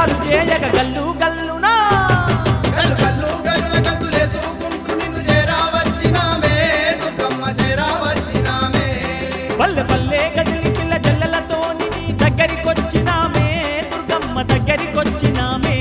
తాండవాలు చేయగ గల్లు గల్లునా గల్లు గల్లు గల్లున గంతులేసుకుంటూ నిన్ను చేరా వచ్చినామే దుర్గమ్మ చేరా వచ్చినామే పల్లె పల్లె గదిలి పిల్ల జల్లలతో నీ దగ్గరికొచ్చినామే దుర్గమ్మ దగ్గరికొచ్చినామే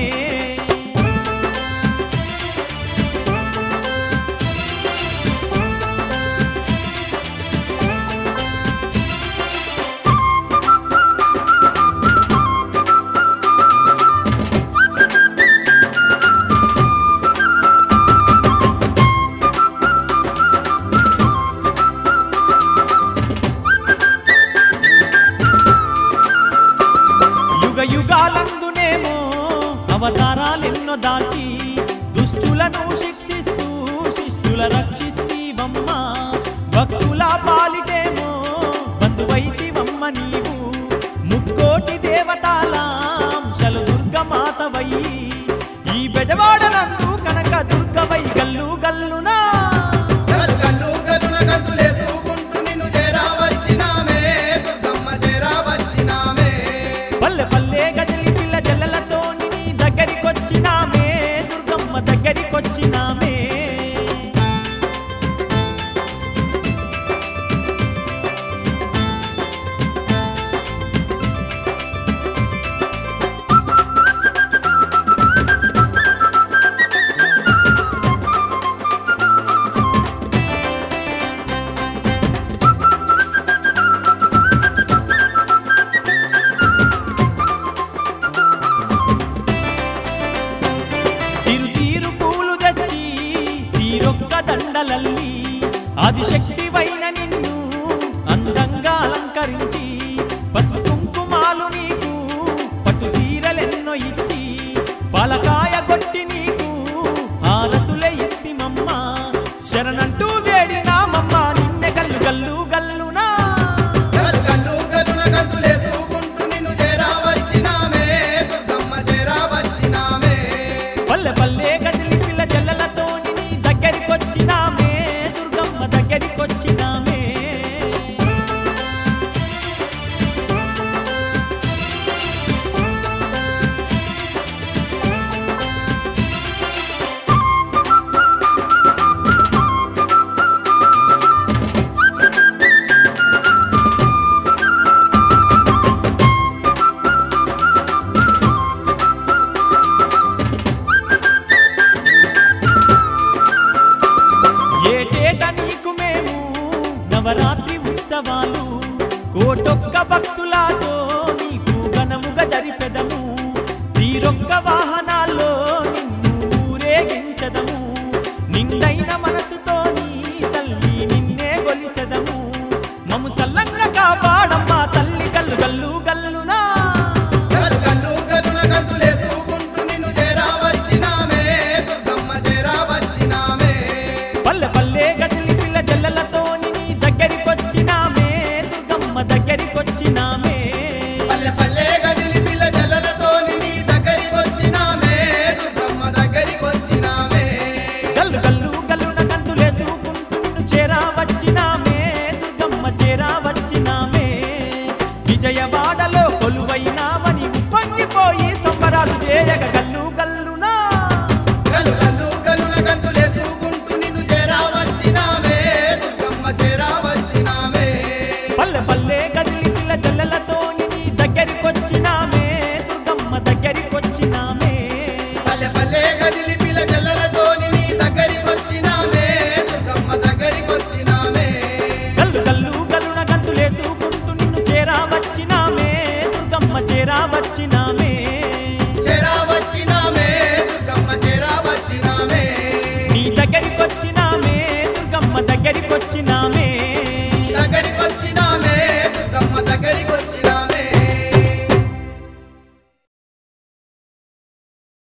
యుగాలందునేమో అవతారాలెన్నో దాచి దుష్టులను శిక్షిస్తూ శిష్టుల రక్షిస్తీవమ్మ భక్తుల పాలిటేమో బంధువైతివమ్మ నీవు ముక్కోటి దేవతాలాంశలు దుర్గమాతవై ఈ బెజవాడనందు కనక దుర్గవై గల్లు గల్లునా గల్లు గల్లు గల్లున గంతులేసుకుంటూ నిన్ను చేరా వచ్చినామే దుర్గమ్మ చేరా వచ్చినామే పల్లె పల్లె గదిలి పిల్ల జల్లలతో నీ దగ్గరికొచ్చినామే దుర్గమ్మ దగ్గరికొచ్చినామే తీరు తీరు పూలు తెచ్చి తీరొక్క దండలల్లి ఆదిశక్తివైన నిన్ను అందంగా అలంకరించి పసుపు కుంకుమాలు నీకు పట్టు సీరలెన్నో ఇచ్చి పాలకాయ కొట్టి నీకు హారతులే ఇస్తిమమ్మ శరణంటూ వేడినామమ్మ నిన్నె గల్లు గల్లు గల్లునా గల్లు గల్లు గల్లున గంతులేసుకుంటూ నిన్ను చేరా వచ్చినామే దుర్గమ్మ చేరా వచ్చినామే పల్లె పల్లె గదిలి పిల్ల జల్లలతో నీ దగ్గరికొచ్చినామే దుర్గమ్మ దగ్గరికొచ్చినామే ఏటేట నీకు మేము నవరాత్రి ఉత్సవాలు కోటొక్క భక్తులతో